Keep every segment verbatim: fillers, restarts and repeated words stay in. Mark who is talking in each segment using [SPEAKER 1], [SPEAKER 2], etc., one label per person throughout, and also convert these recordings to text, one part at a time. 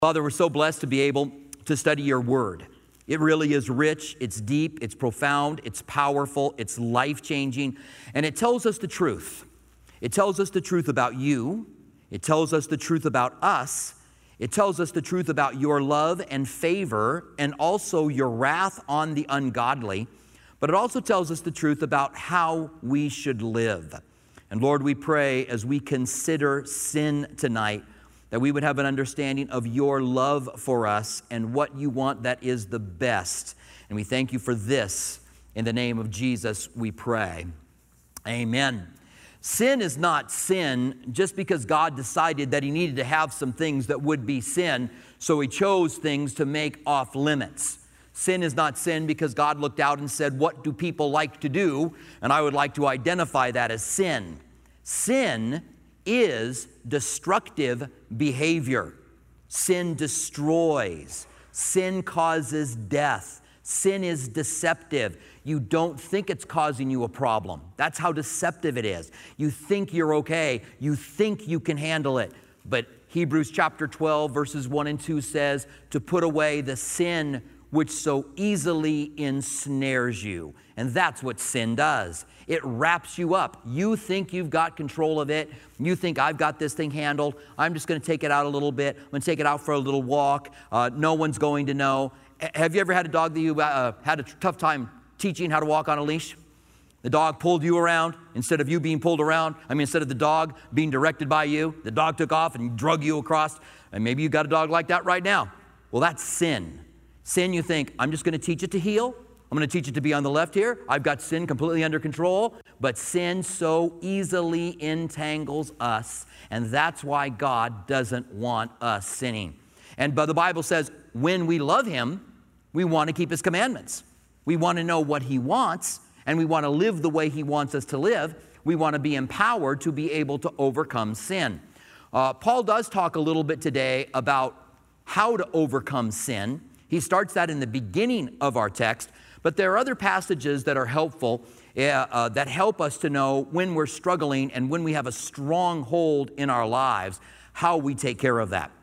[SPEAKER 1] Father, we're so blessed to be able to study your word. It really is rich, it's deep, it's profound, it's powerful, it's life-changing, and it tells us the truth. It tells us the truth about you. It tells us the truth about us. It tells us the truth about your love and favor and also your wrath on the ungodly. But it also tells us the truth about how we should live. And Lord, we pray as we consider sin tonight, that we would have an understanding of your love for us and what you want that is the best. And we thank you for this. In the name of Jesus, we pray. Amen. Sin is not sin just because God decided that he needed to have some things that would be sin, so he chose things to make off limits. Sin is not sin because God looked out and said, what do people like to do? And I would like to identify that as sin. Sin is destructive behavior. Sin destroys. Sin causes death. Sin is deceptive. You don't think it's causing you a problem. That's how deceptive it is. You think you're okay. You think you can handle it. But Hebrews chapter twelve, verses one and two says to put away the sin which so easily ensnares you. And that's what sin does. It wraps you up. You think you've got control of it. You think, I've got this thing handled. I'm just going to take it out a little bit. I'm going to take it out for a little walk. Uh, no one's going to know. Have you ever had a dog that you uh, had a tough time teaching how to walk on a leash? The dog pulled you around instead of you being pulled around. I mean, instead of the dog being directed by you, the dog took off and drug you across. And maybe you've got a dog like that right now. Well, that's sin. Sin, you think, I'm just going to teach it to heel. I'm going to teach it to be on the left here. I've got sin completely under control. But sin so easily entangles us. And that's why God doesn't want us sinning. And but the Bible says when we love him, we want to keep his commandments. We want to know what he wants. And we want to live the way he wants us to live. We want to be empowered to be able to overcome sin. Uh, Paul does talk a little bit today about how to overcome sin. He starts that in the beginning of our text. But there are other passages that are helpful, uh, uh, that help us to know when we're struggling and when we have a strong hold in our lives, how we take care of that.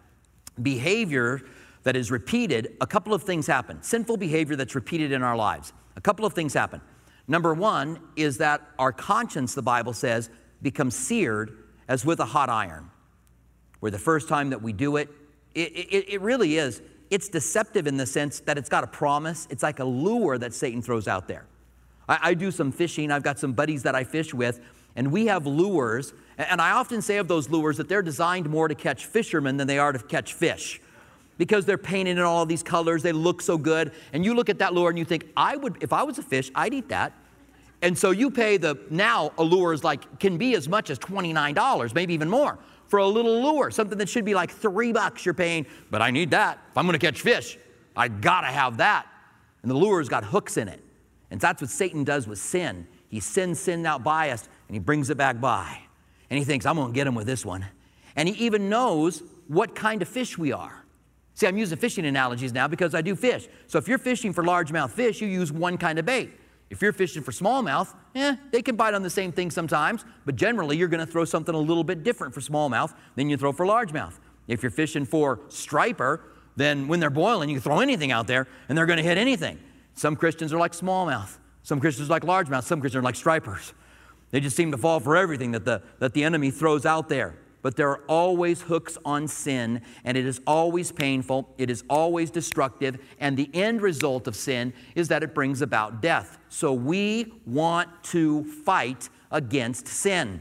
[SPEAKER 1] Behavior that is repeated, a couple of things happen. Sinful behavior that's repeated in our lives. A couple of things happen. Number one is that our conscience, the Bible says, becomes seared as with a hot iron. Where the first time that we do it, it, it, it really is. It's deceptive in the sense that it's got a promise. It's like a lure that Satan throws out there. I, I do some fishing. I've got some buddies that I fish with, and we have lures. And I often say of those lures that they're designed more to catch fishermen than they are to catch fish. Because they're painted in all of these colors. They look so good. And you look at that lure and you think, I would, if I was a fish, I'd eat that. And so you pay the, now a lure is like, can be as much as twenty-nine dollars, maybe even more. For a little lure, something that should be like three bucks you're paying, but I need that. If I'm going to catch fish, I got to have that. And the lure's got hooks in it. And that's what Satan does with sin. He sends sin out by us, and he brings it back by. And he thinks, I'm going to get him with this one. And he even knows what kind of fish we are. See, I'm using fishing analogies now because I do fish. So if you're fishing for largemouth fish, you use one kind of bait. If you're fishing for smallmouth, eh, they can bite on the same thing sometimes, but generally you're going to throw something a little bit different for smallmouth than you throw for largemouth. If you're fishing for striper, then when they're boiling, you can throw anything out there and they're going to hit anything. Some Christians are like smallmouth. Some Christians are like largemouth. Some Christians are like stripers. They just seem to fall for everything that the, that the enemy throws out there. But there are always hooks on sin, and it is always painful, it is always destructive, and the end result of sin is that it brings about death. So we want to fight against sin.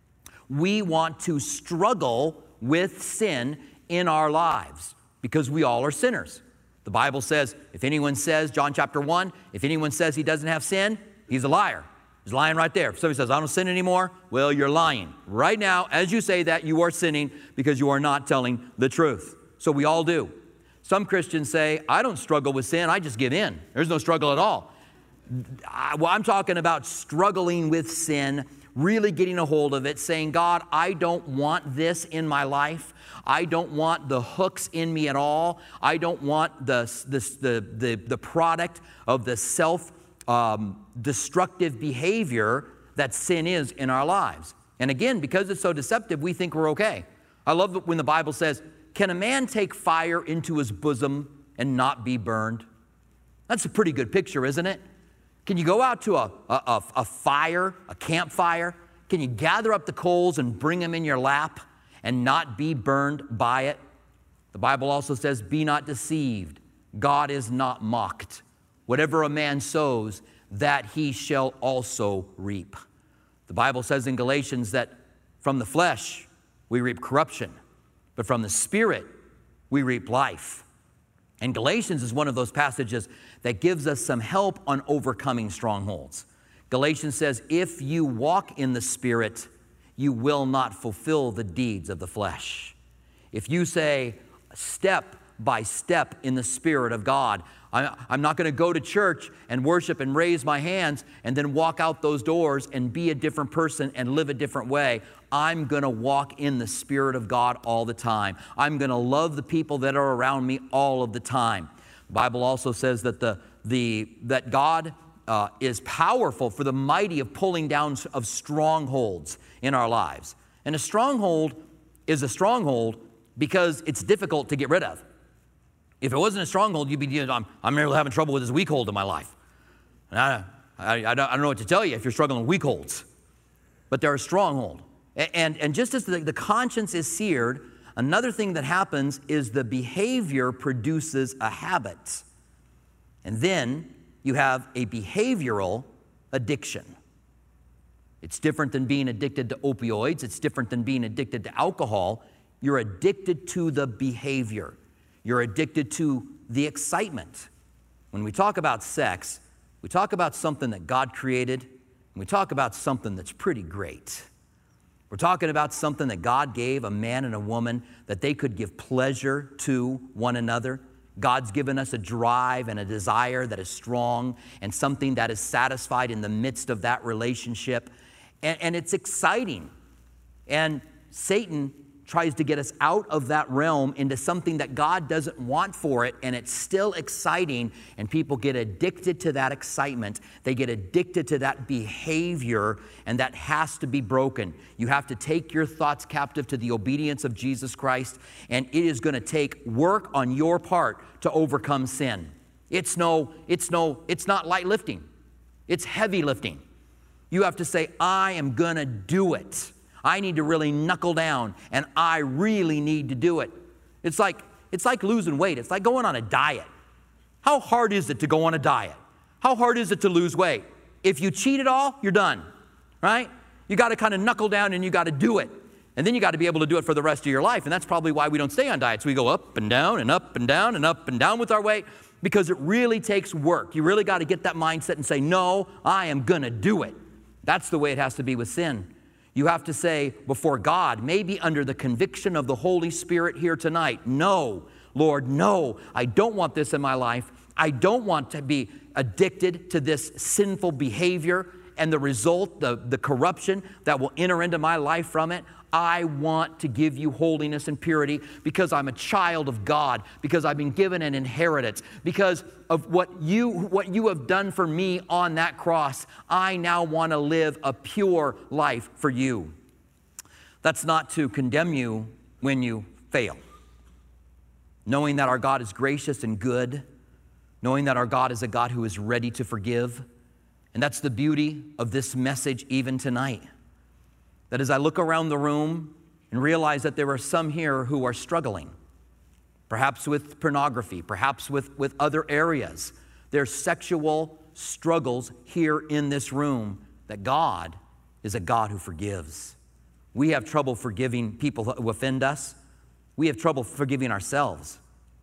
[SPEAKER 1] We want to struggle with sin in our lives because we all are sinners. The Bible says, if anyone says, John chapter one, if anyone says he doesn't have sin, he's a liar. He's lying right there. If somebody says, I don't sin anymore, well, you're lying. Right now, as you say that, you are sinning because you are not telling the truth. So we all do. Some Christians say, I don't struggle with sin, I just give in. There's no struggle at all. I, well, I'm talking about struggling with sin, really getting a hold of it, saying, God, I don't want this in my life. I don't want the hooks in me at all. I don't want the, the, the, the, the product of the self Um, destructive behavior that sin is in our lives. And again, because it's so deceptive, we think we're okay. I love when the Bible says, can a man take fire into his bosom and not be burned? That's a pretty good picture, isn't it? Can you go out to a, a, a fire, a campfire? Can you gather up the coals and bring them in your lap and not be burned by it? The Bible also says, be not deceived. God is not mocked. Whatever a man sows, that he shall also reap. The Bible says in Galatians that from the flesh we reap corruption, but from the Spirit we reap life. And Galatians is one of those passages that gives us some help on overcoming strongholds. Galatians says, if you walk in the Spirit, you will not fulfill the deeds of the flesh. If you say, step by step in the Spirit of God, I'm not going to go to church and worship and raise my hands and then walk out those doors and be a different person and live a different way. I'm going to walk in the Spirit of God all the time. I'm going to love the people that are around me all of the time. The Bible also says that, the, the, that God uh, is powerful for the mighty of pulling down of strongholds in our lives. And a stronghold is a stronghold because it's difficult to get rid of. If it wasn't a stronghold, you'd be, you know, I'm, I'm really having trouble with this weak hold in my life. And I, I, I, don't, I don't know what to tell you if you're struggling with weak holds. But they're a stronghold. And, and, and just as the, the conscience is seared, another thing that happens is the behavior produces a habit. And then you have a behavioral addiction. It's different than being addicted to opioids. It's different than being addicted to alcohol. You're addicted to the behavior. You're addicted to the excitement. When we talk about sex, we talk about something that God created, and we talk about something that's pretty great. We're talking about something that God gave a man and a woman that they could give pleasure to one another. God's given us a drive and a desire that is strong and something that is satisfied in the midst of that relationship. And, and it's exciting. And Satan tries to get us out of that realm into something that God doesn't want for it, and it's still exciting, and people get addicted to that excitement. They get addicted to that behavior, and that has to be broken. You have to take your thoughts captive to the obedience of Jesus Christ, and it is going to take work on your part to overcome sin. It's no, it's no, it's not light lifting. It's heavy lifting. You have to say, I am going to do it. I need to really knuckle down, and I really need to do it. It's like, it's like losing weight. It's like going on a diet. How hard is it to go on a diet? How hard is it to lose weight? If you cheat at all, you're done, right? You got to kind of knuckle down, and you got to do it. And then you got to be able to do it for the rest of your life, and that's probably why we don't stay on diets. We go up and down and up and down and up and down with our weight because it really takes work. You really got to get that mindset and say, no, I am going to do it. That's the way it has to be with sin. You have to say before God, maybe under the conviction of the Holy Spirit here tonight, no, Lord, no, I don't want this in my life. I don't want to be addicted to this sinful behavior and the result, the, the corruption that will enter into my life from it. I want to give you holiness and purity because I'm a child of God, because I've been given an inheritance, because of what you, what you have done for me on that cross. I now want to live a pure life for you. That's not to condemn you when you fail. Knowing that our God is gracious and good, knowing that our God is a God who is ready to forgive. And that's the beauty of this message even tonight. That as I look around the room and realize that there are some here who are struggling, perhaps with pornography, perhaps with, with other areas. There's sexual struggles here in this room, that God is a God who forgives. We have trouble forgiving people who offend us. We have trouble forgiving ourselves.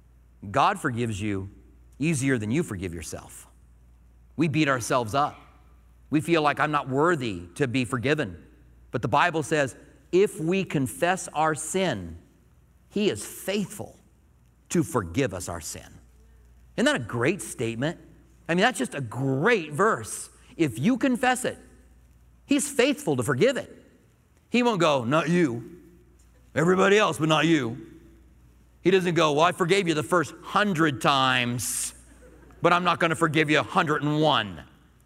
[SPEAKER 1] God forgives you easier than you forgive yourself. We beat ourselves up. We feel like I'm not worthy to be forgiven. But the Bible says, if we confess our sin, He is faithful to forgive us our sin. Isn't that a great statement? I mean, that's just a great verse. If you confess it, He's faithful to forgive it. He won't go, not you. Everybody else, but not you. He doesn't go, well, I forgave you the first hundred times, but I'm not going to forgive you a hundred and one.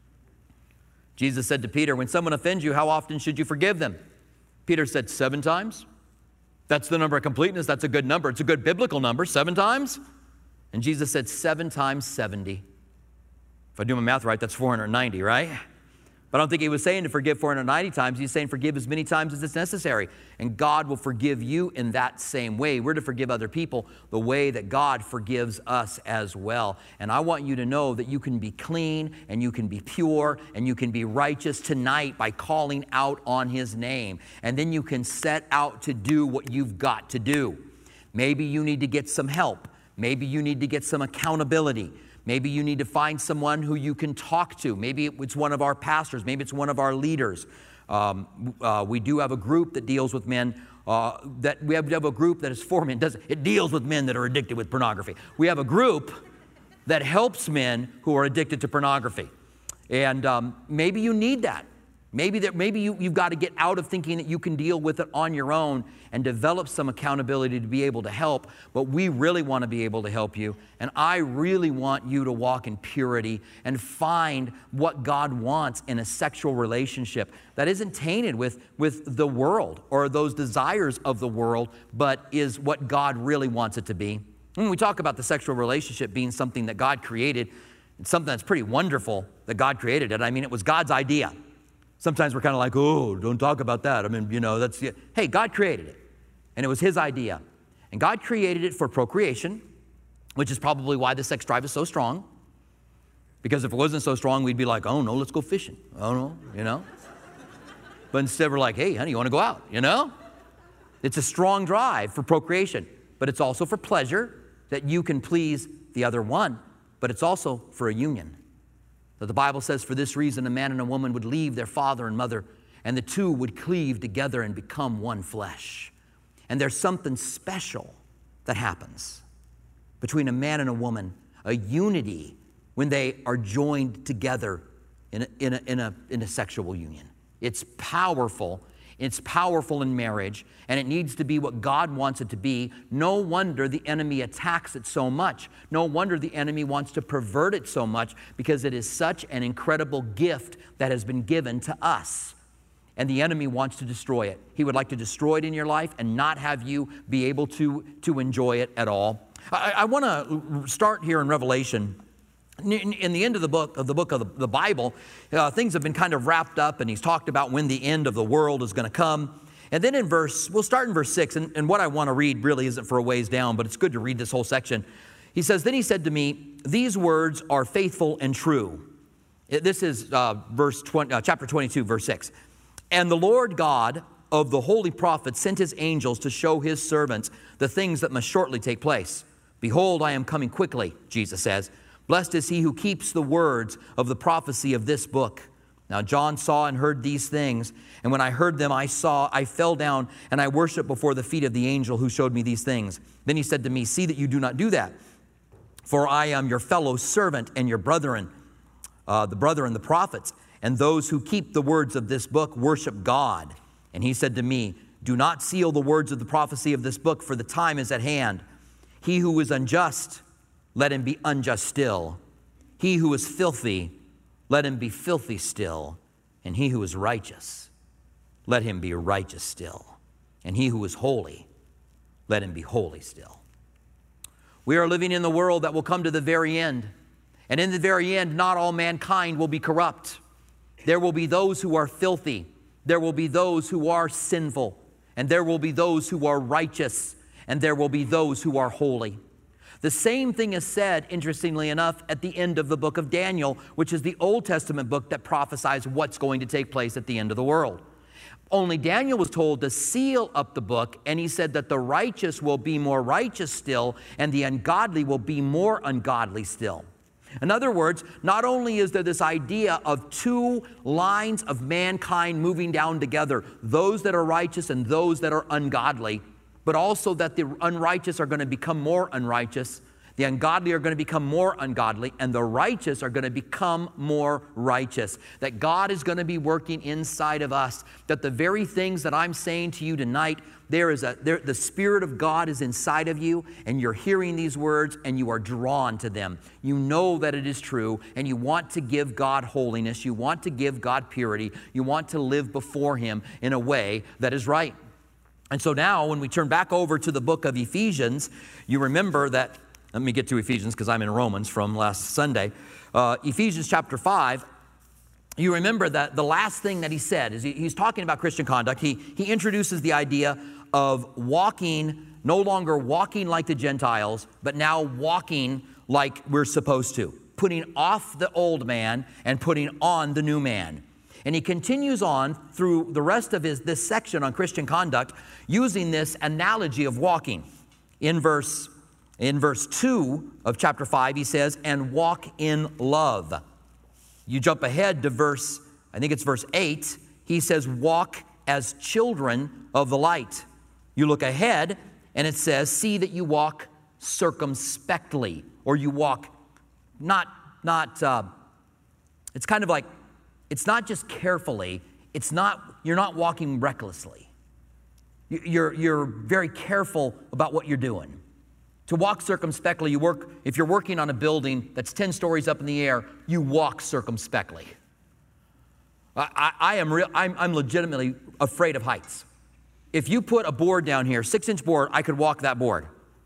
[SPEAKER 1] Jesus said to Peter, when someone offends you, how often should you forgive them? Peter said, seven times? That's the number of completeness. That's a good number. It's a good biblical number, seven times. And Jesus said seven times seventy. If I do my math right, that's four hundred ninety, right? But I don't think he was saying to forgive four hundred ninety times. He's saying forgive as many times as it's necessary. And God will forgive you in that same way. We're to forgive other people the way that God forgives us as well. And I want you to know that you can be clean and you can be pure and you can be righteous tonight by calling out on his name. And then you can set out to do what you've got to do. Maybe you need to get some help. Maybe you need to get some accountability. Maybe you need to find someone who you can talk to. Maybe it's one of our pastors. Maybe it's one of our leaders. Um, uh, we do have a group that deals with men. Uh, that we have, we have a group that is for men. It, does, it deals with men that are addicted with pornography. We have a group that helps men who are addicted to pornography. And um, maybe you need that. Maybe that maybe you, you've got to get out of thinking that you can deal with it on your own and develop some accountability to be able to help. But we really want to be able to help you. And I really want you to walk in purity and find what God wants in a sexual relationship that isn't tainted with, with the world or those desires of the world, but is what God really wants it to be. When we talk about the sexual relationship being something that God created, it's something that's pretty wonderful that God created it. I mean, it was God's idea. Sometimes we're kind of like, oh, don't talk about that. I mean, you know, that's, hey, God created it. And it was his idea. And God created it for procreation, which is probably why the sex drive is so strong. Because if it wasn't so strong, we'd be like, oh, no, let's go fishing. Oh, no, you know. But instead we're like, hey, honey, you want to go out, you know? It's a strong drive for procreation. But it's also for pleasure, that you can please the other one. But it's also for a union. That the Bible says, for this reason, a man and a woman would leave their father and mother, and the two would cleave together and become one flesh. And there's something special that happens between a man and a woman, a unity when they are joined together in a, in a, in a, in a sexual union. It's powerful. It's powerful in marriage, and it needs to be what God wants it to be. No wonder the enemy attacks it so much. No wonder the enemy wants to pervert it so much, because it is such an incredible gift that has been given to us. And the enemy wants to destroy it. He would like to destroy it in your life and not have you be able to, to enjoy it at all. I, I want to start here in Revelation. In the end of the book of the book of the, the Bible, uh, things have been kind of wrapped up, and he's talked about when the end of the world is going to come. And then in verse, we'll start in verse six, and, and what I want to read really isn't for a ways down, but it's good to read this whole section. He says, then he said to me, these words are faithful and true. This is uh, verse twenty, uh, chapter twenty-two, verse six. And the Lord God of the holy prophets sent his angels to show his servants the things that must shortly take place. Behold, I am coming quickly, Jesus says. Blessed is he who keeps the words of the prophecy of this book. Now John saw and heard these things, and when I heard them, I saw, I fell down, and I worshiped before the feet of the angel who showed me these things. Then he said to me, see that you do not do that, for I am your fellow servant and your brethren, uh, the brethren, the prophets, and those who keep the words of this book worship God. And he said to me, do not seal the words of the prophecy of this book, for the time is at hand. He who is unjust, let him be unjust still. He who is filthy, let him be filthy still. And he who is righteous, let him be righteous still. And he who is holy, let him be holy still. We are living in the world that will come to the very end. And in the very end, not all mankind will be corrupt. There will be those who are filthy. There will be those who are sinful. And there will be those who are righteous. And there will be those who are holy. The same thing is said, interestingly enough, at the end of the book of Daniel, which is the Old Testament book that prophesies what's going to take place at the end of the world. Only Daniel was told to seal up the book, and he said that the righteous will be more righteous still, and the ungodly will be more ungodly still. In other words, not only is there this idea of two lines of mankind moving down together, those that are righteous and those that are ungodly, but also that the unrighteous are going to become more unrighteous, the ungodly are going to become more ungodly, and the righteous are going to become more righteous. That God is going to be working inside of us, that the very things that I'm saying to you tonight, there is a there, the Spirit of God is inside of you, and you're hearing these words, and you are drawn to them. You know that it is true, and you want to give God holiness. You want to give God purity. You want to live before Him in a way that is right. And so now when we turn back over to the book of Ephesians, you remember that, let me get to Ephesians because I'm in Romans from last Sunday. Uh, Ephesians chapter five, you remember that the last thing that he said is he, he's talking about Christian conduct. He, he introduces the idea of walking, no longer walking like the Gentiles, but now walking like we're supposed to, putting off the old man and putting on the new man. And he continues on through the rest of his, this section on Christian conduct using this analogy of walking. In verse, in verse two of chapter five, he says, and walk in love. You jump ahead to verse, I think it's verse eight, he says, walk as children of the light. You look ahead and it says, see that you walk circumspectly, or you walk not, not, uh, it's kind of like, it's not just carefully, it's not, you're not walking recklessly. You're, you're very careful about what you're doing. To walk circumspectly, you work, if you're working on a building that's ten stories up in the air, you walk circumspectly. I, I, I am real, I'm, I'm legitimately afraid of heights. If you put a board down here, six inch board, I could walk that board.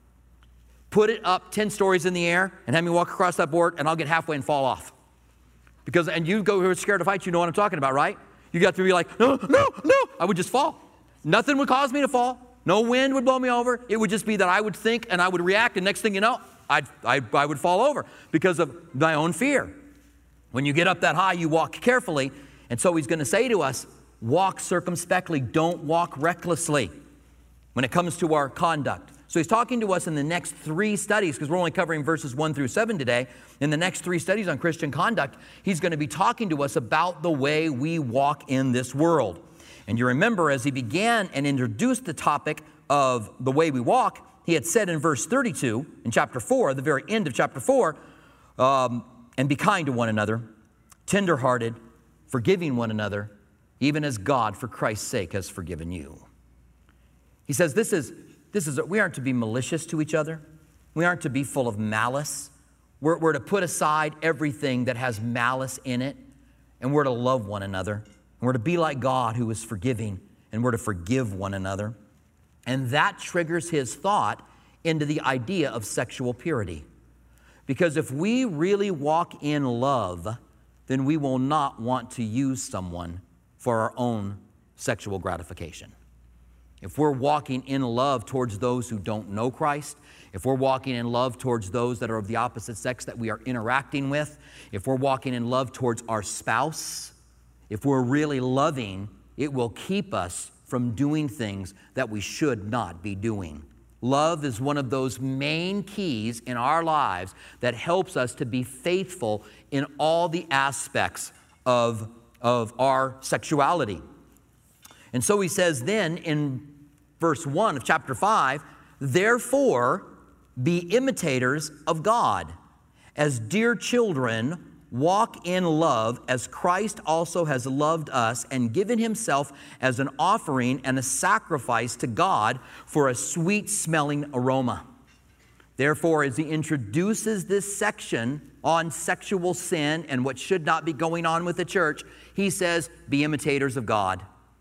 [SPEAKER 1] Put it up ten stories in the air and have me walk across that board and I'll get halfway and fall off. Because, and you go who are scared of heights, you know what I'm talking about, right? You got to be like, no, no, no. I would just fall. Nothing would cause me to fall. No wind would blow me over. It would just be that I would think and I would react, and next thing you know, I'd, I, I would fall over because of my own fear. When you get up that high, you walk carefully. And so he's going to say to us, walk circumspectly. Don't walk recklessly when it comes to our conduct. So he's talking to us in the next three studies, because we're only covering verses one through seven today. In the next three studies on Christian conduct, he's going to be talking to us about the way we walk in this world. And you remember, as he began and introduced the topic of the way we walk, he had said in verse thirty-two, in chapter four, the very end of chapter four, um, and be kind to one another, tenderhearted, forgiving one another, even as God, for Christ's sake, has forgiven you. He says this is, this is, we aren't to be malicious to each other. We aren't to be full of malice. We're, we're to put aside everything that has malice in it, and we're to love one another. And we're to be like God, who is forgiving, and we're to forgive one another. And that triggers his thought into the idea of sexual purity. Because if we really walk in love, then we will not want to use someone for our own sexual gratification. If we're walking in love towards those who don't know Christ, if we're walking in love towards those that are of the opposite sex that we are interacting with, if we're walking in love towards our spouse, if we're really loving, it will keep us from doing things that we should not be doing. Love is one of those main keys in our lives that helps us to be faithful in all the aspects of, of our sexuality. And so he says then in verse one of chapter five, therefore be imitators of God, as dear children, walk in love as Christ also has loved us and given himself as an offering and a sacrifice to God for a sweet-smelling aroma. Therefore, as he introduces this section on sexual sin and what should not be going on with the church, he says, be imitators of God.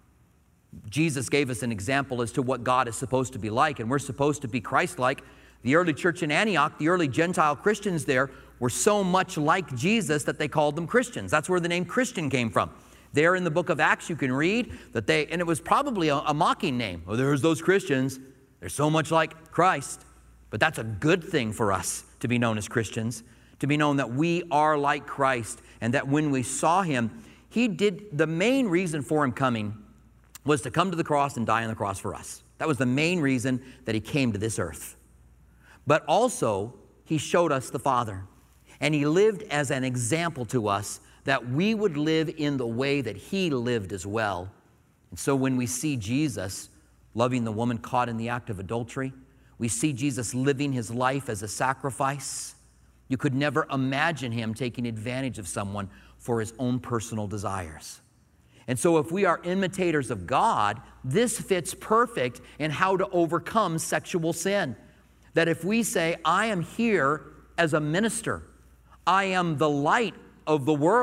[SPEAKER 1] Jesus gave us an example as to what God is supposed to be like, and we're supposed to be Christ-like. The early church in Antioch, the early Gentile Christians there, were so much like Jesus that they called them Christians. That's where the name Christian came from. There in the book of Acts, you can read that they, and it was probably a, a mocking name. Oh, there's those Christians. They're so much like Christ. But that's a good thing for us to be known as Christians, to be known that we are like Christ, and that when we saw him, he did, the main reason for him coming was to come to the cross and die on the cross for us. That was the main reason that he came to this earth. But also, he showed us the Father. And he lived as an example to us that we would live in the way that he lived as well. And so when we see Jesus loving the woman caught in the act of adultery, we see Jesus living his life as a sacrifice. You could never imagine him taking advantage of someone for his own personal desires. And so if we are imitators of God, this fits perfect in how to overcome sexual sin. That if we say, I am here as a minister, I am the light of the world,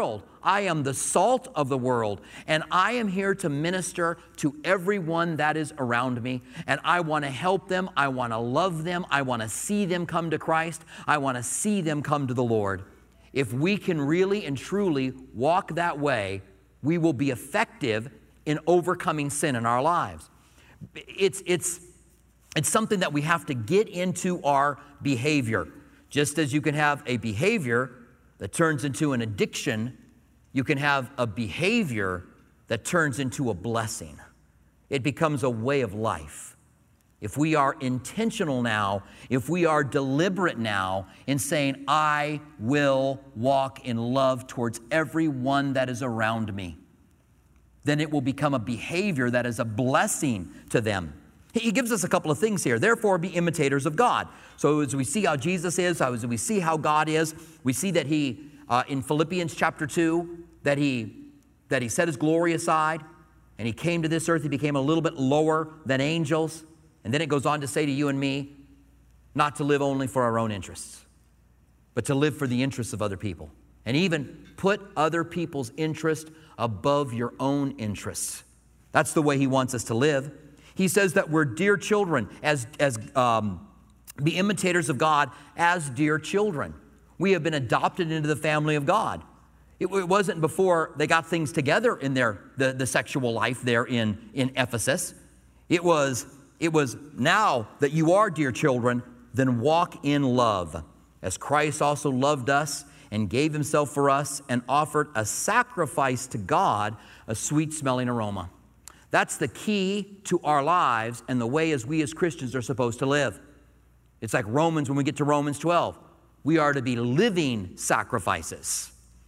[SPEAKER 1] I am the salt of the world, and I am here to minister to everyone that is around me, and I want to help them. I want to love them. I want to see them come to Christ. I want to see them come to the Lord. If we can really and truly walk that way, we will be effective in overcoming sin in our lives. It's, it's, it's something that we have to get into our behavior. Just as you can have a behavior that turns into an addiction, you can have a behavior that turns into a blessing. It becomes a way of life. If we are intentional now, if we are deliberate now in saying, I will walk in love towards everyone that is around me, then it will become a behavior that is a blessing to them. He gives us a couple of things here. Therefore, be imitators of God. So as we see how Jesus is, as we see how God is, we see that he, uh, in Philippians chapter two, that he, that he set his glory aside, and he came to this earth. He became a little bit lower than angels. And then it goes on to say to you and me, not to live only for our own interests, but to live for the interests of other people. And even put other people's interest above your own interests. That's the way he wants us to live. He says that we're dear children, as, as um, be imitators of God as dear children. We have been adopted into the family of God. It, it wasn't before they got things together in their the, the sexual life there in, in Ephesus. It was, it was now that you are dear children, then walk in love, as Christ also loved us and gave himself for us and offered a sacrifice to God, a sweet-smelling aroma. That's the key to our lives and the way as we as Christians are supposed to live. It's like Romans, when we get to Romans twelve. We are to be living sacrifices.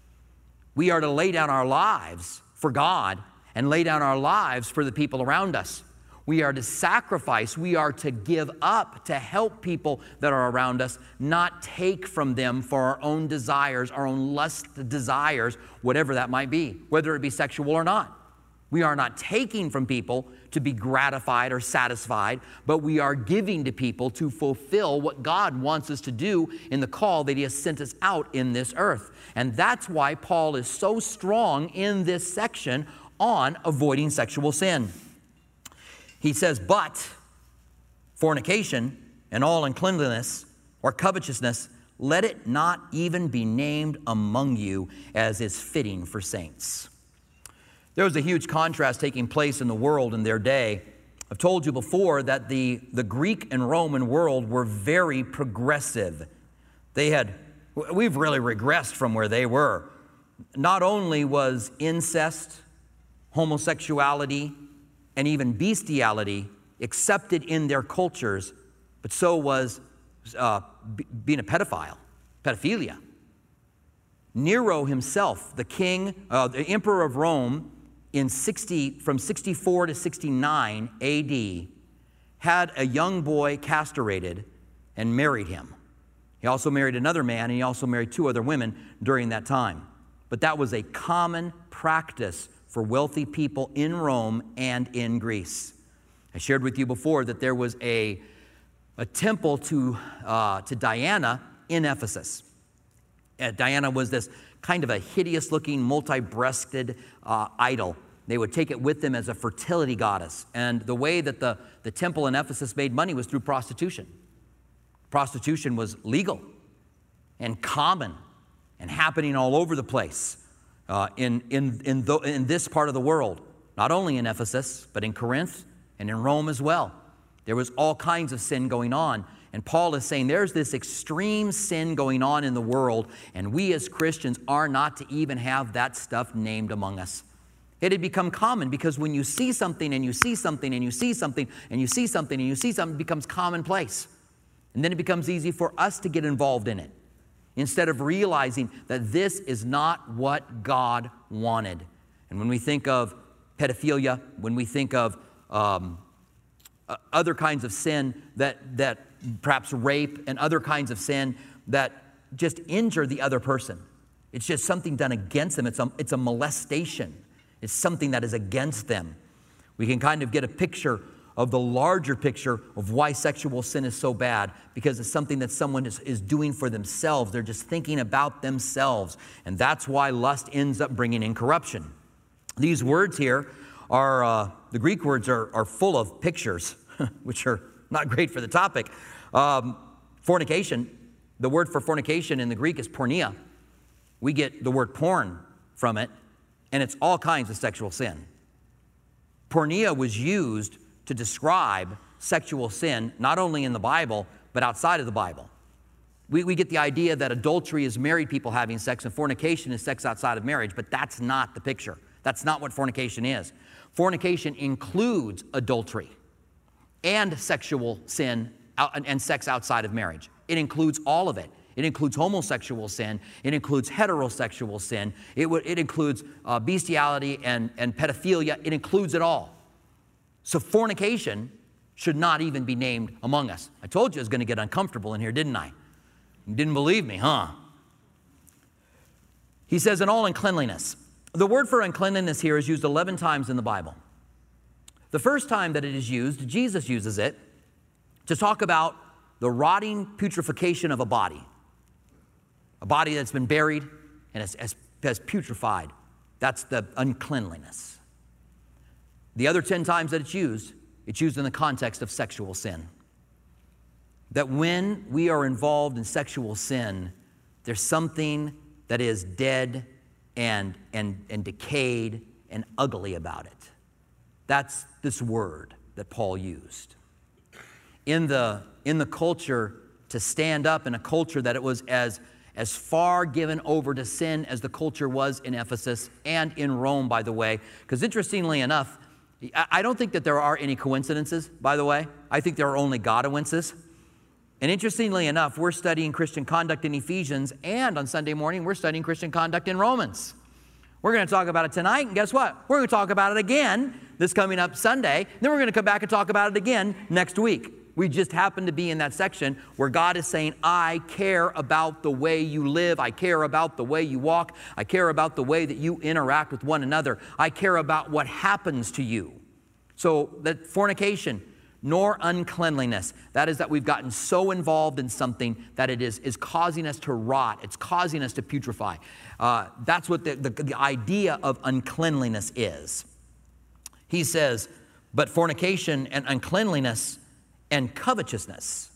[SPEAKER 1] We are to lay down our lives for God and lay down our lives for the people around us. We are to sacrifice. We are to give up to help people that are around us, not take from them for our own desires, our own lust desires, whatever that might be, whether it be sexual or not. We are not taking from people to be gratified or satisfied, but we are giving to people to fulfill what God wants us to do in the call that he has sent us out in this earth. And that's why Paul is so strong in this section on avoiding sexual sin. He says, but fornication and all uncleanness or covetousness, let it not even be named among you, as is fitting for saints. There was a huge contrast taking place in the world in their day. I've told you before that the, the Greek and Roman world were very progressive. They had, we've really regressed from where they were. Not only was incest, homosexuality, and even bestiality accepted in their cultures, but so was uh, b- being a pedophile, pedophilia. Nero himself, the king, uh, the emperor of Rome, in sixty, from sixty-four to sixty-nine A D, had a young boy castrated and married him. He also married another man, and he also married two other women during that time. But that was a common practice for wealthy people in Rome and in Greece. I shared with you before that there was a, a temple to, uh, to Diana in Ephesus. Uh, Diana was this kind of a hideous-looking, multi-breasted uh, idol. They would take it with them as a fertility goddess. And the way that the, the temple in Ephesus made money was through prostitution. Prostitution was legal and common and happening all over the place uh, in, in, in, the, in this part of the world. Not only in Ephesus, but in Corinth and in Rome as well. There was all kinds of sin going on. And Paul is saying there's this extreme sin going on in the world, and we as Christians are not to even have that stuff named among us. It had become common because when you see something and you see something and you see something and you see something and you see something, it becomes commonplace. And then it becomes easy for us to get involved in it instead of realizing that this is not what God wanted. And when we think of pedophilia, when we think of um, uh, other kinds of sin that, that perhaps rape and other kinds of sin that just injure the other person. It's just something done against them. It's a, it's a molestation. It's something that is against them. We can kind of get a picture of the larger picture of why sexual sin is so bad, because it's something that someone is, is doing for themselves. They're just thinking about themselves. And that's why lust ends up bringing in corruption. These words here are, uh, the Greek words are, are full of pictures, which are not great for the topic. Um, fornication, the word for fornication in the Greek is porneia. We get the word porn from it, and it's all kinds of sexual sin. Porneia was used to describe sexual sin, not only in the Bible, but outside of the Bible. We, we get the idea that adultery is married people having sex and fornication is sex outside of marriage, but that's not the picture. That's not what fornication is. Fornication includes adultery and sexual sin and, and sex outside of marriage. It includes all of it. It includes homosexual sin. It includes heterosexual sin. It, w- it includes uh, bestiality and, and pedophilia. It includes it all. So fornication should not even be named among us. I told you it was going to get uncomfortable in here, didn't I? You didn't believe me, huh? He says, in all uncleanliness. The word for uncleanliness here is used eleven times in the Bible. The first time that it is used, Jesus uses it to talk about the rotting putrefaction of a body. A body that's been buried and has, has, has putrefied. That's the uncleanliness. The other ten times that it's used, it's used in the context of sexual sin. That when we are involved in sexual sin, there's something that is dead and, and, and decayed and ugly about it. That's this word that Paul used. In the, in the culture, to stand up in a culture that it was as, as far given over to sin as the culture was in Ephesus and in Rome, by the way. Because interestingly enough, I don't think that there are any coincidences, by the way. I think there are only Godwinces. And interestingly enough, we're studying Christian conduct in Ephesians, and on Sunday morning, we're studying Christian conduct in Romans. We're going to talk about it tonight, and guess what? We're going to talk about it again this coming up Sunday. Then we're going to come back and talk about it again next week. We just happen to be in that section where God is saying, I care about the way you live. I care about the way you walk. I care about the way that you interact with one another. I care about what happens to you. So that fornication, nor uncleanliness. That is that we've gotten so involved in something that it is, is causing us to rot. It's causing us to putrefy. Uh, that's what the, the, the idea of uncleanliness is. He says, but fornication and uncleanliness and covetousness,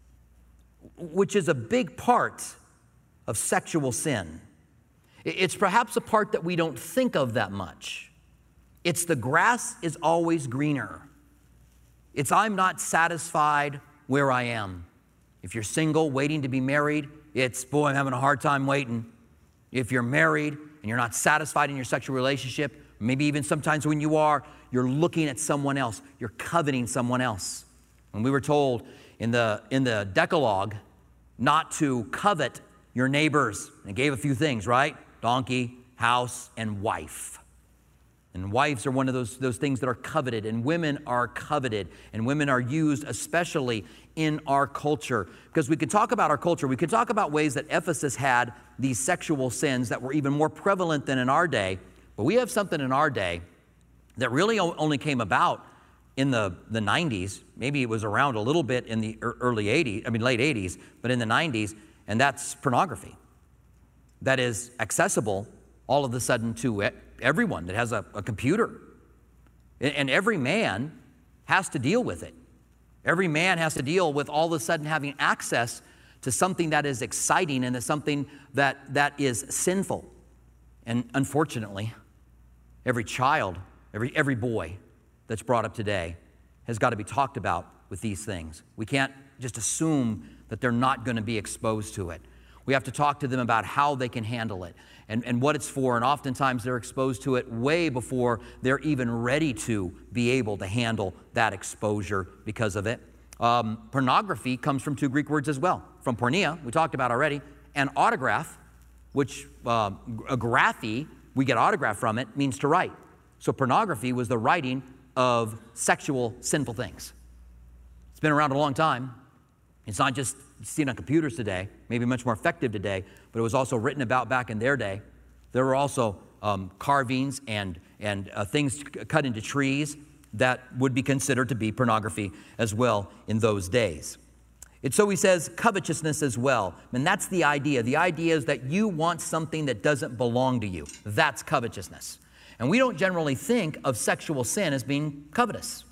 [SPEAKER 1] which is a big part of sexual sin. It's perhaps a part that we don't think of that much. It's the grass is always greener. It's I'm not satisfied where I am. If you're single, waiting to be married, it's, boy, I'm having a hard time waiting. If you're married and you're not satisfied in your sexual relationship, maybe even sometimes when you are, you're looking at someone else. You're coveting someone else. When we were told in the, in the Decalogue not to covet your neighbors, and it gave a few things, right? Donkey, house, and wife. And wives are one of those, those things that are coveted, and women are coveted, and women are used especially in our culture. Because we could talk about our culture, we could talk about ways that Ephesus had these sexual sins that were even more prevalent than in our day, but we have something in our day that really only came about in the, the nineties. Maybe it was around a little bit in the early eighties, I mean late eighties, but in the nineties, and that's pornography. That is accessible all of a sudden to everyone that has a, a computer. And every man has to deal with it. Every man has to deal with all of a sudden having access to something that is exciting and to something that, that is sinful. And unfortunately, every child, every, every boy that's brought up today has got to be talked about with these things. We can't just assume that they're not going to be exposed to it. We have to talk to them about how they can handle it and, and what it's for. And oftentimes they're exposed to it way before they're even ready to be able to handle that exposure because of it. Um, pornography comes from two Greek words as well. From porneia, we talked about already, and autograph, which uh, a graphy, we get autograph from it, means to write. So pornography was the writing of sexual sinful things. It's been around a long time. It's not just seen on computers today, maybe much more effective today, but it was also written about back in their day. There were also um, carvings and, and uh, things cut into trees that would be considered to be pornography as well in those days. And so he says covetousness as well. And that's the idea. The idea is that you want something that doesn't belong to you. That's covetousness. And we don't generally think of sexual sin as being covetous.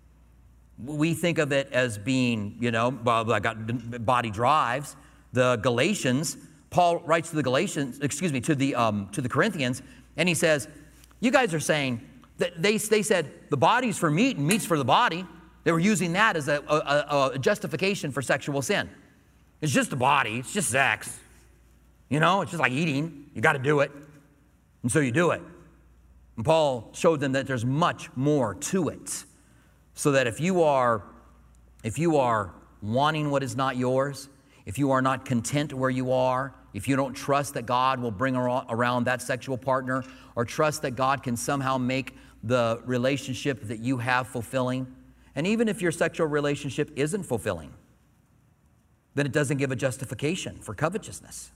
[SPEAKER 1] We think of it as being, you know, well, I got body drives. The Galatians, Paul writes to the Galatians, excuse me, to the um, to the Corinthians, and he says, you guys are saying that they, they said the body's for meat and meat's for the body. They were using that as a, a, a justification for sexual sin. It's just the body. It's just sex. You know, it's just like eating. You got to do it. And so you do it. And Paul showed them that there's much more to it. So that if you are, if you are wanting what is not yours, if you are not content where you are, if you don't trust that God will bring around that sexual partner, or trust that God can somehow make the relationship that you have fulfilling, and even if your sexual relationship isn't fulfilling, then it doesn't give a justification for covetousness.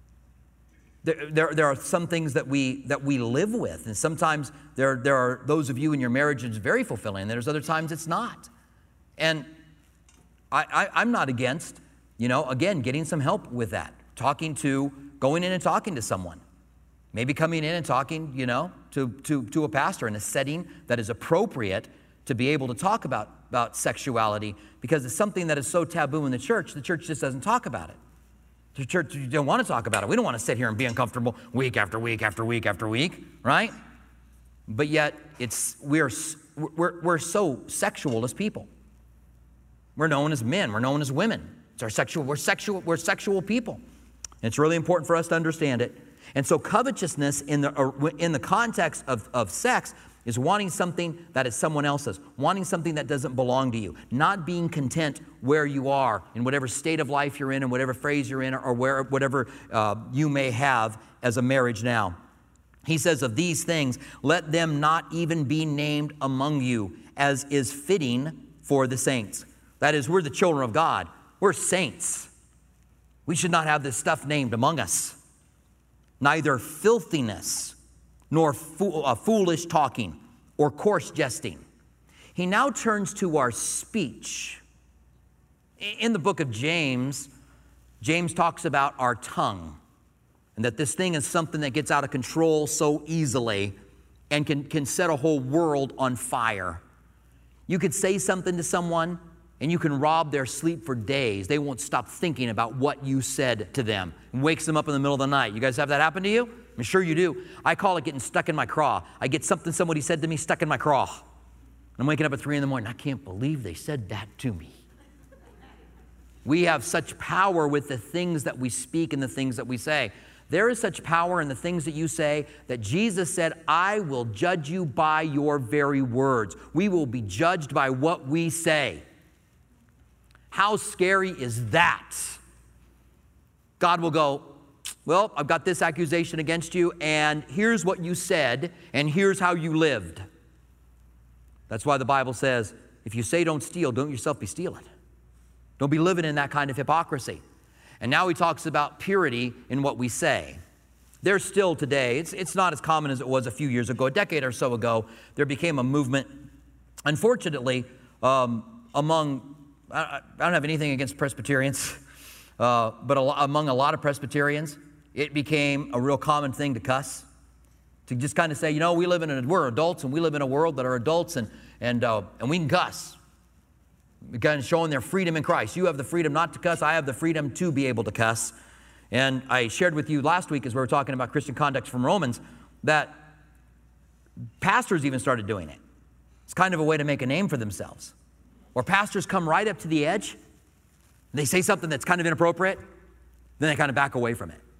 [SPEAKER 1] There, there, there are some things that we that we live with, and sometimes there, there are those of you in your marriage it's very fulfilling, and there's other times it's not. And I, I, I'm not against, you know, again, getting some help with that, talking to, going in and talking to someone. Maybe coming in and talking, you know, to, to, to a pastor in a setting that is appropriate to be able to talk about, about sexuality, because it's something that is so taboo in the church, the church just doesn't talk about it. The church don't want to talk about it. We don't want to sit here and be uncomfortable week after week after week after week, right? But yet, it's we're, we're, we're so sexual as people. We're known as men. We're known as women. It's our sexual, we're sexual, we're sexual people. And it's really important for us to understand it. And so covetousness in the, in the context of, of sex is wanting something that is someone else's, wanting something that doesn't belong to you, not being content where you are, in whatever state of life you're in, and whatever phase you're in, or where, whatever uh, you may have as a marriage now. He says, of these things, let them not even be named among you, as is fitting for the saints. That is, we're the children of God. We're saints. We should not have this stuff named among us. Neither filthiness, nor fo- uh, foolish talking, or coarse jesting. He now turns to our speech. In the book of James, James talks about our tongue, and that this thing is something that gets out of control so easily and can, can set a whole world on fire. You could say something to someone, and you can rob their sleep for days. They won't stop thinking about what you said to them. It wakes them up in the middle of the night. You guys have that happen to you? I'm sure you do. I call it getting stuck in my craw. I get something somebody said to me stuck in my craw. I'm waking up at three in the morning. I can't believe they said that to me. We have such power with the things that we speak and the things that we say. There is such power in the things that you say that Jesus said, I will judge you by your very words. We will be judged by what we say. How scary is that? God will go, well, I've got this accusation against you, and here's what you said, and here's how you lived. That's why the Bible says, if you say don't steal, don't yourself be stealing. Don't be living in that kind of hypocrisy. And now he talks about purity in what we say. There's still today, it's, it's not as common as it was a few years ago, a decade or so ago, there became a movement, unfortunately, um, among, I, I don't have anything against Presbyterians, uh, but a, among a lot of Presbyterians, it became a real common thing to cuss, to just kind of say, you know, we live in a, we're adults, and we live in a world that are adults, and, and, uh, and we can cuss. Kind of showing their freedom in Christ. You have the freedom not to cuss. I have the freedom to be able to cuss. And I shared with you last week as we were talking about Christian conduct from Romans that pastors even started doing it. It's kind of a way to make a name for themselves. Or pastors come right up to the edge. They say something that's kind of inappropriate. Then they kind of back away from it.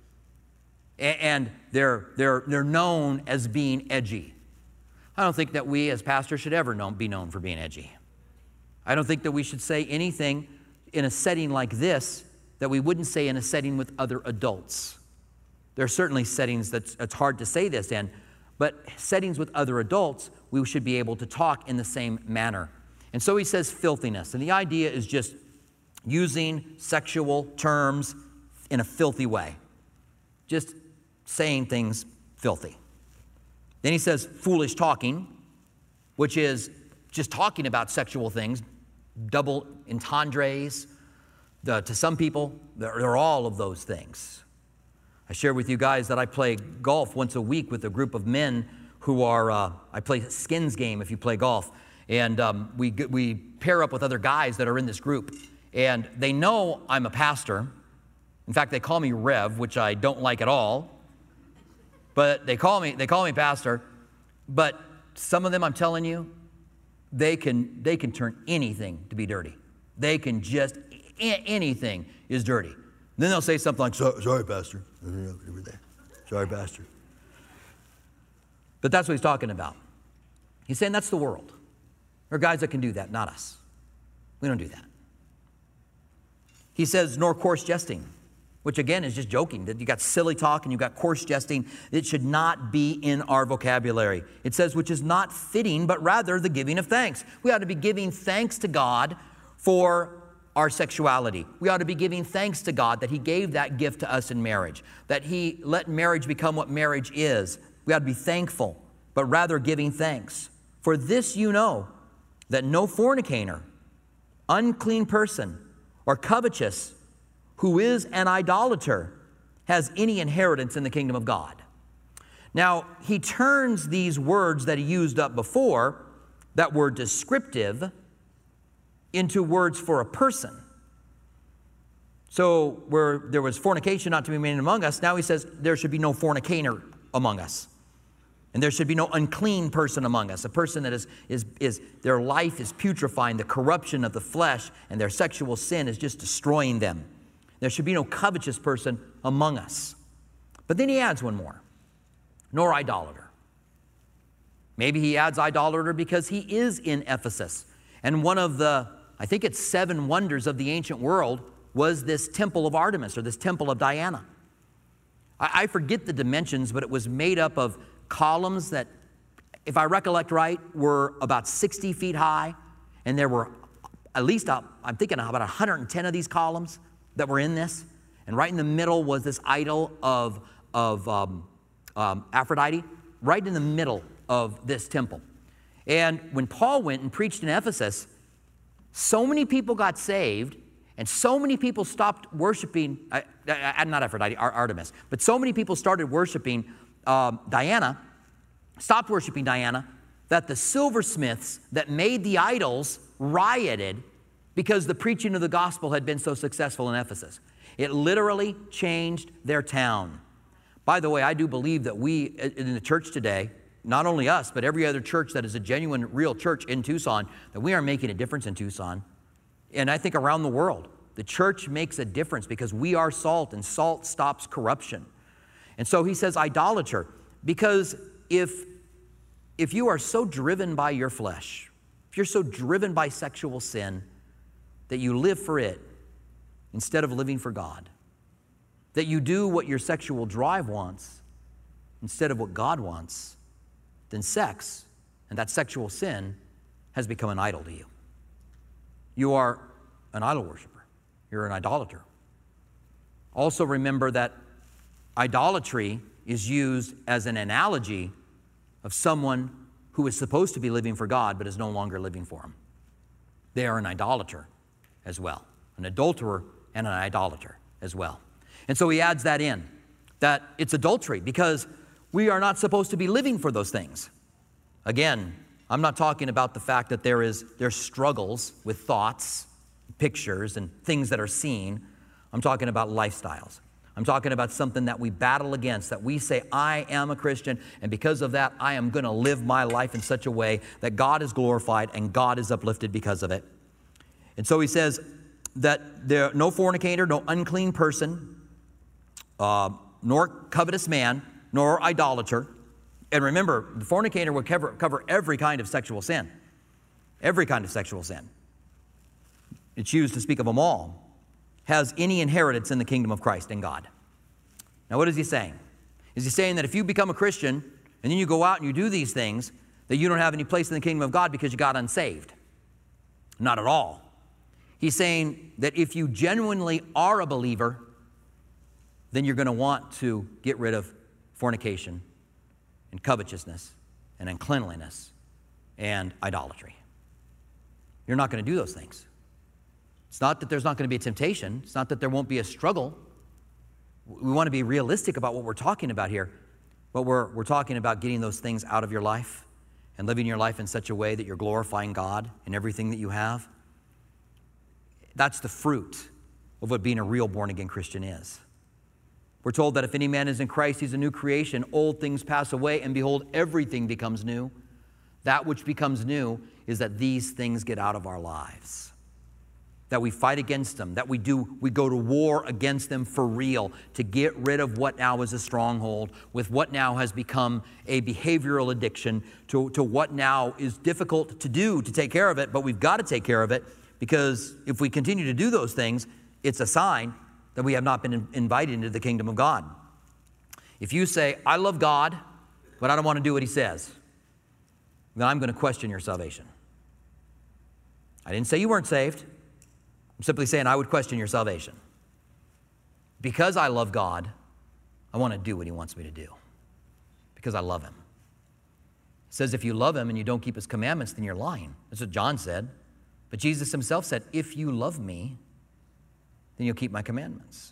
[SPEAKER 1] And they're, they're, they're known as being edgy. I don't think that we as pastors should ever known, be known for being edgy. I don't think that we should say anything in a setting like this that we wouldn't say in a setting with other adults. There are certainly settings that it's hard to say this in, but settings with other adults, we should be able to talk in the same manner. And so he says filthiness, and the idea is just using sexual terms in a filthy way. Just saying things filthy. Then he says foolish talking, which is just talking about sexual things, double entendres. The, to some people, they're, they're all of those things. I share with you guys that I play golf once a week with a group of men who are, uh, I play a skins game if you play golf. And um, we, we pair up with other guys that are in this group. And they know I'm a pastor. In fact, they call me Rev, which I don't like at all. But they call me, they call me pastor. But some of them, I'm telling you, they can, they can turn anything to be dirty. They can just, anything is dirty. Then they'll say something like, sorry, sorry pastor. Sorry, pastor. But that's what he's talking about. He's saying that's the world. There are guys that can do that, not us. We don't do that. He says, nor coarse jesting, which again is just joking. That you got silly talk and you got coarse jesting. It should not be in our vocabulary. It says, which is not fitting, but rather the giving of thanks. We ought to be giving thanks to God for our sexuality. We ought to be giving thanks to God that He gave that gift to us in marriage, that He let marriage become what marriage is. We ought to be thankful, but rather giving thanks. For this you know, that no fornicator, unclean person, or covetous, who is an idolater, has any inheritance in the kingdom of God. Now, he turns these words that he used up before, that were descriptive, into words for a person. So where there was fornication not to be made among us, now he says there should be no fornicator among us. And there should be no unclean person among us, a person that is, is, is, their life is putrefying, the corruption of the flesh, and their sexual sin is just destroying them. There should be no covetous person among us. But then he adds one more, nor idolater. Maybe he adds idolater because he is in Ephesus. And one of the, I think it's seven wonders of the ancient world was this temple of Artemis, or this temple of Diana. I, I forget the dimensions, but it was made up of columns that, if I recollect right, were about sixty feet high. And there were at least, uh, I'm thinking about one hundred ten of these columns that were in this. And right in the middle was this idol of, of um, um, Aphrodite, right in the middle of this temple. And when Paul went and preached in Ephesus, so many people got saved, and so many people stopped worshiping, uh, uh, not Aphrodite, Artemis, but so many people started worshiping um, Diana, stopped worshiping Diana, that the silversmiths that made the idols rioted because the preaching of the gospel had been so successful in Ephesus. It literally changed their town. By the way, I do believe that we in the church today, not only us, but every other church that is a genuine, real church in Tucson, that we are making a difference in Tucson. And I think around the world, the church makes a difference because we are salt, and salt stops corruption. And so he says idolater, because if, if you are so driven by your flesh, if you're so driven by sexual sin that you live for it instead of living for God, that you do what your sexual drive wants instead of what God wants, then sex and that sexual sin has become an idol to you. You are an idol worshiper. You're an idolater. Also remember that idolatry is used as an analogy of someone who is supposed to be living for God but is no longer living for Him. They are an idolater as well, an adulterer and an idolater as well. And so he adds that in, that it's adultery because we are not supposed to be living for those things. Again, I'm not talking about the fact that there is there's struggles with thoughts, pictures, and things that are seen. I'm talking about lifestyles. I'm talking about something that we battle against, that we say, I am a Christian, and because of that, I am going to live my life in such a way that God is glorified and God is uplifted because of it. And so he says that there no fornicator, no unclean person, uh, nor covetous man, nor idolater. And remember, the fornicator would cover, cover every kind of sexual sin. Every kind of sexual sin. It's used to speak of them all. Has any inheritance in the kingdom of Christ and God. Now, what is he saying? Is he saying that if you become a Christian and then you go out and you do these things, that you don't have any place in the kingdom of God because you got unsaved? Not at all. He's saying that if you genuinely are a believer, then you're going to want to get rid of fornication and covetousness and uncleanliness and idolatry. you're not going to do those things. It's not that there's not going to be a temptation. It's not that there won't be a struggle. We want to be realistic about what we're talking about here. But we're, we're talking about getting those things out of your life and living your life in such a way that you're glorifying God in everything that you have. That's the fruit of what being a real born-again Christian is. We're told that if any man is in Christ, he's a new creation. Old things pass away, and behold, everything becomes new. That which becomes new is that these things get out of our lives, that we fight against them, that we do, we go to war against them for real, to get rid of what now is a stronghold, with what now has become a behavioral addiction, to, to what now is difficult to do, to take care of it, but we've got to take care of it, because if we continue to do those things, it's a sign that we have not been invited into the kingdom of God. If you say, I love God, but I don't want to do what he says, then I'm going to question your salvation. I didn't say you weren't saved. I'm simply saying I would question your salvation. Because I love God, I want to do what he wants me to do. Because I love him. It says if you love him and you don't keep his commandments, then you're lying. That's what John said. But Jesus himself said, if you love me, then you'll keep my commandments.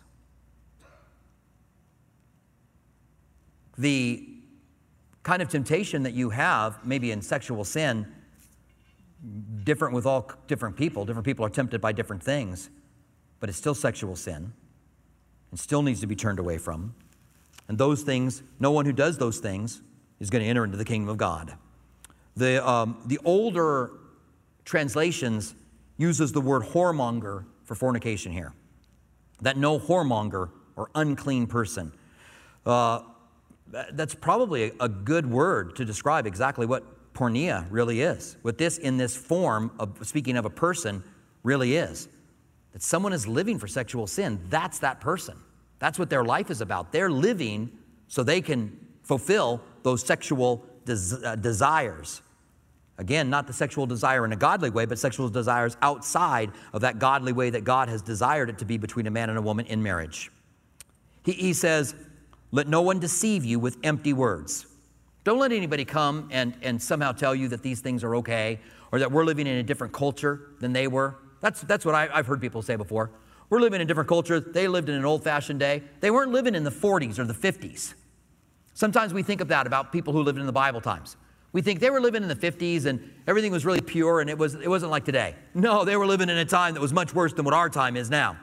[SPEAKER 1] The kind of temptation that you have, maybe in sexual sin, different with all different people. Different people are tempted by different things, but it's still sexual sin and still needs to be turned away from. And those things, no one who does those things is going to enter into the kingdom of God. The, um, the older translations uses the word whoremonger for fornication here. That no whoremonger or unclean person. Uh, that's probably a, a good word to describe exactly what porneia really is. What this in this form of speaking of a person really is. That someone is living for sexual sin. That's that person. That's what their life is about. They're living so they can fulfill those sexual des- uh, desires. Again, not the sexual desire in a godly way, but sexual desires outside of that godly way that God has desired it to be between a man and a woman in marriage. He, he says, let no one deceive you with empty words. Don't let anybody come and, and somehow tell you that these things are okay or that we're living in a different culture than they were. That's, that's what I, I've heard people say before. We're living in a different culture. They lived in an old-fashioned day. They weren't living in the forties or the fifties. Sometimes we think of that about people who lived in the Bible times. We think they were living in the fifties and everything was really pure and it, was, it wasn't like today. No, they were living in a time that was much worse than what our time is now.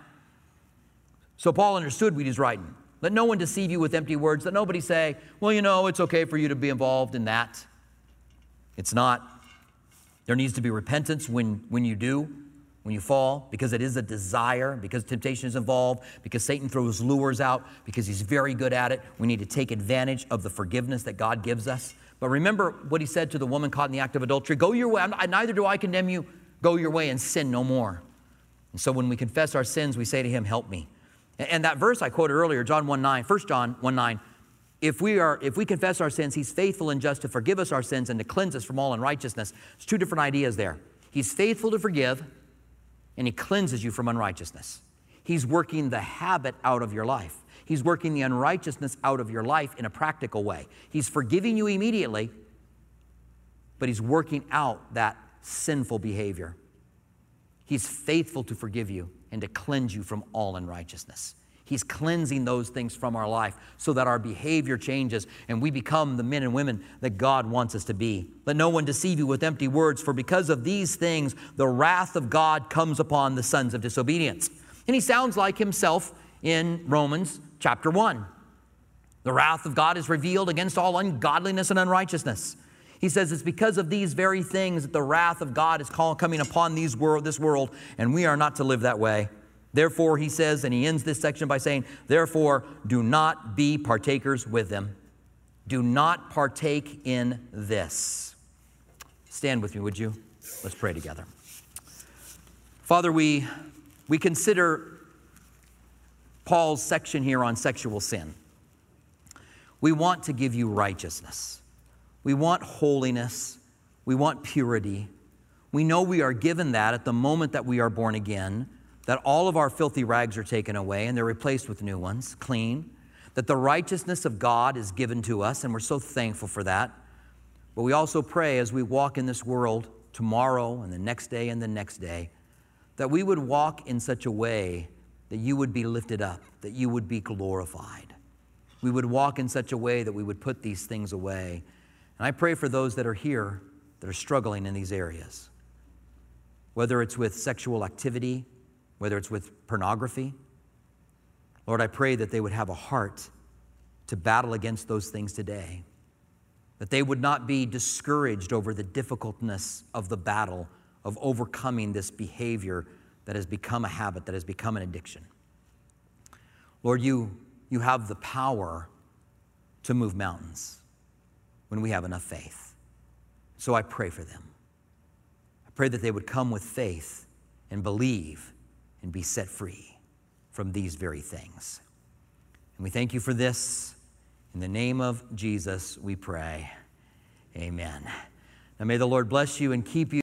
[SPEAKER 1] So Paul understood what he's writing. Let no one deceive you with empty words. Let nobody say, well, you know, it's okay for you to be involved in that. It's not. There needs to be repentance when, when you do, when you fall, because it is a desire, because temptation is involved, because Satan throws lures out, because he's very good at it. We need to take advantage of the forgiveness that God gives us. But remember what he said to the woman caught in the act of adultery. Go your way. I'm, neither do I condemn you. Go your way and sin no more. And so when we confess our sins, we say to him, help me. And, and that verse I quoted earlier, John one nine, First John one nine, if we are, if we confess our sins, he's faithful and just to forgive us our sins and to cleanse us from all unrighteousness. There's two different ideas there. He's faithful to forgive and he cleanses you from unrighteousness. He's working the habit out of your life. He's working the unrighteousness out of your life in a practical way. He's forgiving you immediately, but he's working out that sinful behavior. He's faithful to forgive you and to cleanse you from all unrighteousness. He's cleansing those things from our life so that our behavior changes and we become the men and women that God wants us to be. Let no one deceive you with empty words, for because of these things, the wrath of God comes upon the sons of disobedience. And he sounds like himself in Romans chapter one. The wrath of God is revealed against all ungodliness and unrighteousness. He says it's because of these very things that the wrath of God is call, coming upon these world, this world, and we are not to live that way. Therefore, he says, and he ends this section by saying, therefore, do not be partakers with them. Do not partake in this. Stand with me, would you? Let's pray together. Father, we, we consider Paul's section here on sexual sin. We want to give you righteousness. We want holiness. We want purity. We know we are given that at the moment that we are born again, that all of our filthy rags are taken away and they're replaced with new ones, clean, that the righteousness of God is given to us, and we're so thankful for that. But we also pray as we walk in this world tomorrow and the next day and the next day, that we would walk in such a way that you would be lifted up, that you would be glorified. We would walk in such a way that we would put these things away. And I pray for those that are here that are struggling in these areas, whether it's with sexual activity, whether it's with pornography. Lord, I pray that they would have a heart to battle against those things today, that they would not be discouraged over the difficultness of the battle of overcoming this behavior that has become a habit, that has become an addiction. Lord, you, you have the power to move mountains when we have enough faith. So I pray for them. I pray that they would come with faith and believe and be set free from these very things. And we thank you for this. In the name of Jesus, we pray. Amen. Now may the Lord bless you and keep you.